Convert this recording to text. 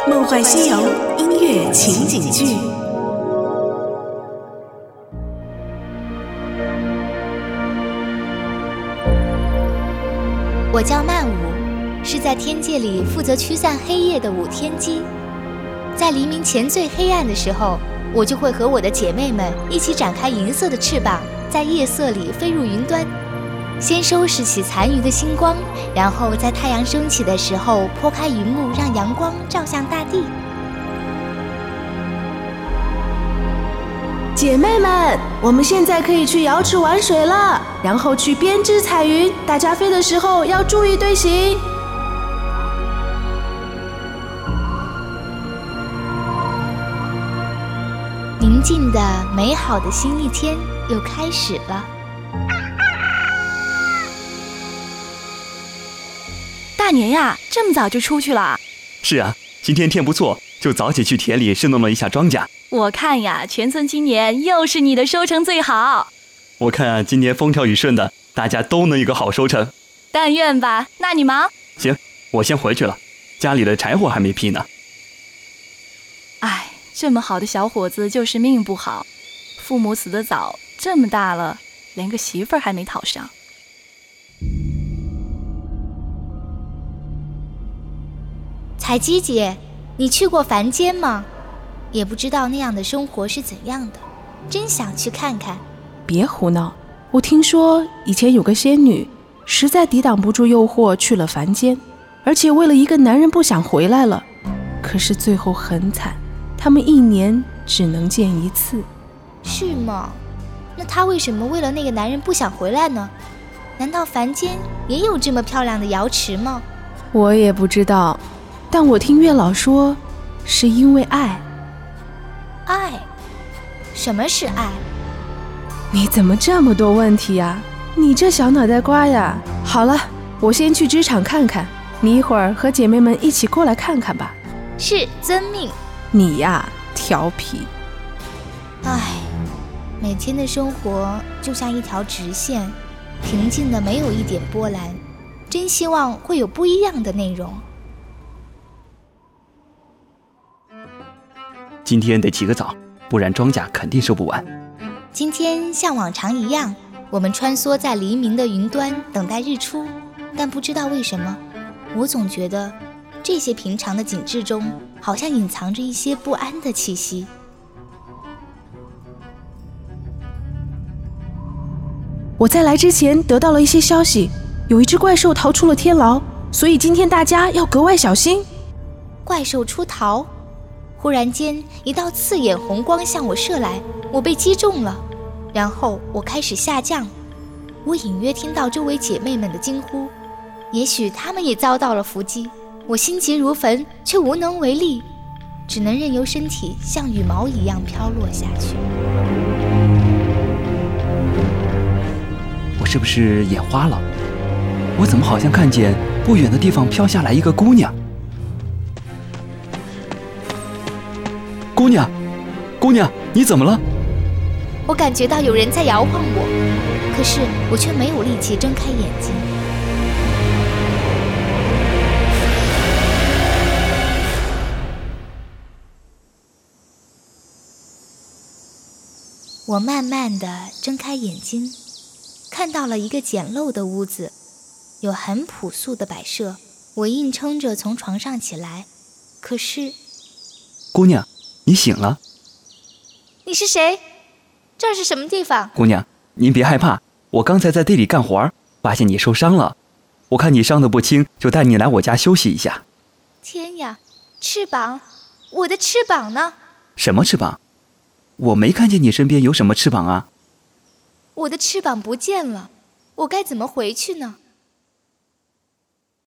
梦幻西游音乐情景剧。 我叫曼舞，是在天界里负责驱散黑夜的舞天机。在黎明前最黑暗的时候，我就会和我的姐妹们一起展开银色的翅膀，在夜色里飞入云端，先收拾起残余的星光，然后在太阳升起的时候拨开云幕，让阳光照向大地。 姐妹们，我们现在可以去瑶池玩水了，然后去编织彩云，大家飞的时候要注意队形。 宁静的、美好的新一天又开始了。 大年呀，这么早就出去了？ 是啊，今天天不错，就早起去田里侍弄了一下庄稼。 我看呀，全村今年又是你的收成最好。 我看今年风调雨顺的，大家都能有个好收成。 但愿吧。那你忙。 行，我先回去了，家里的柴火还没劈呢。 哎，这么好的小伙子就是命不好，父母死得早，这么大了，连个媳妇儿还没讨上。 彩姬姐，你去过凡间吗？也不知道那样的生活是怎样的，真想去看看。 别胡闹，我听说以前有个仙女，实在抵挡不住诱惑去了凡间，而且为了一个男人不想回来了。可是最后很惨，他们1年只能见1次。 是吗？那她为什么为了那个男人不想回来呢？难道凡间也有这么漂亮的瑶池吗？ 我也不知道，但我听月老说，是因为爱。 爱？什么是爱？ 你怎么这么多问题呀？你这小脑袋瓜呀！好了，我先去织场看看，你一会儿和姐妹们一起过来看看吧。 是，遵命。 你呀，调皮。 唉，每天的生活就像一条直线，平静的没有一点波澜，真希望会有不一样的内容。 今天得起个早，不然庄稼肯定收不完。 今天像往常一样，我们穿梭在黎明的云端，等待日出。但不知道为什么，我总觉得这些平常的景致中，好像隐藏着一些不安的气息。 我在来之前得到了一些消息，有一只怪兽逃出了天牢，所以今天大家要格外小心。 怪兽出逃？忽然间，一道刺眼红光向我射来，我被击中了，然后我开始下降。我隐约听到周围姐妹们的惊呼，也许她们也遭到了伏击。我心急如焚，却无能为力，只能任由身体像羽毛一样飘落下去。 我是不是眼花了？我怎么好像看见不远的地方飘下来一个姑娘？姑娘，姑娘，你怎么了？ 我感觉到有人在摇晃我，可是我却没有力气睁开眼睛。我慢慢地睁开眼睛，看到了一个简陋的屋子，有很朴素的摆设。我硬撑着从床上起来，可是…… 姑娘，你醒了。 你是谁？这是什么地方？ 姑娘，您别害怕，我刚才在地里干活，发现你受伤了。我看你伤得不轻，就带你来我家休息一下。 天呀，翅膀！我的翅膀呢？ 什么翅膀？我没看见你身边有什么翅膀啊。 我的翅膀不见了，我该怎么回去呢？